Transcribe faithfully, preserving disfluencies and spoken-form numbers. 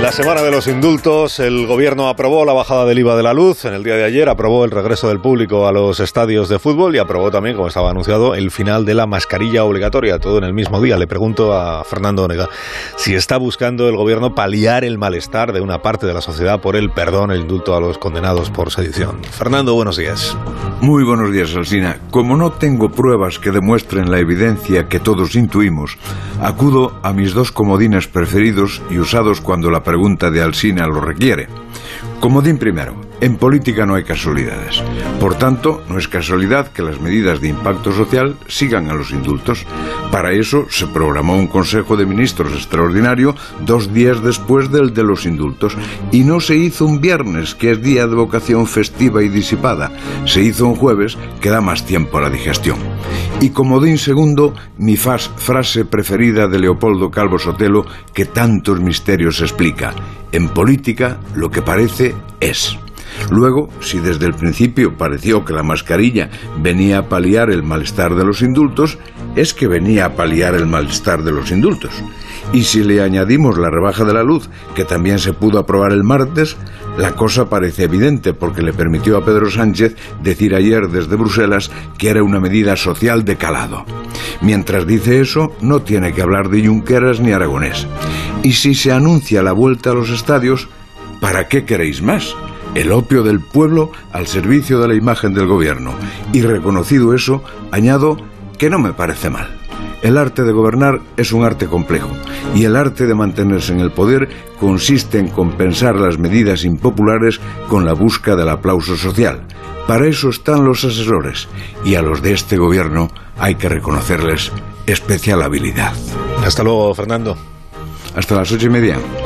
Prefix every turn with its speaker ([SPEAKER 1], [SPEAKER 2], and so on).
[SPEAKER 1] La semana de los indultos, el gobierno aprobó la bajada del I V A de la luz. En el día de ayer aprobó el regreso del público a los estadios de fútbol y aprobó también, como estaba anunciado, el final de la mascarilla obligatoria, todo en el mismo día. Le pregunto a Fernando Onega si está buscando el gobierno paliar el malestar de una parte de la sociedad por el perdón, el indulto a los condenados por sedición. Fernando, buenos días.
[SPEAKER 2] Muy buenos días, Alsina. Como no tengo pruebas que demuestren la evidencia que todos intuimos, acudo a mis dos comodines preferidos y usados cuando la pregunta de Alsina lo requiere. Comodín primero. En política no hay casualidades. Por tanto, no es casualidad que las medidas de impacto social sigan a los indultos. Para eso se programó un Consejo de Ministros extraordinario dos días después del de los indultos. Y no se hizo un viernes, que es día de vocación festiva y disipada. Se hizo un jueves, que da más tiempo a la digestión. Y comodín segundo, mi fas, frase preferida de Leopoldo Calvo Sotelo, que tantos misterios explica. En política, lo que parece es. Luego, si desde el principio pareció que la mascarilla venía a paliar el malestar de los indultos, es que venía a paliar el malestar de los indultos. Y si le añadimos la rebaja de la luz, que también se pudo aprobar el martes, la cosa parece evidente, porque le permitió a Pedro Sánchez decir ayer desde Bruselas que era una medida social de calado. Mientras dice eso, no tiene que hablar de Junqueras ni Aragonés. Y si se anuncia la vuelta a los estadios, ¿para qué queréis más? El opio del pueblo al servicio de la imagen del gobierno. Y reconocido eso, añado que no me parece mal. El arte de gobernar es un arte complejo, y el arte de mantenerse en el poder consiste en compensar las medidas impopulares con la busca del aplauso social. Para eso están los asesores, y a los de este gobierno hay que reconocerles especial habilidad.
[SPEAKER 1] Hasta luego, Fernando.
[SPEAKER 2] Hasta las ocho y media.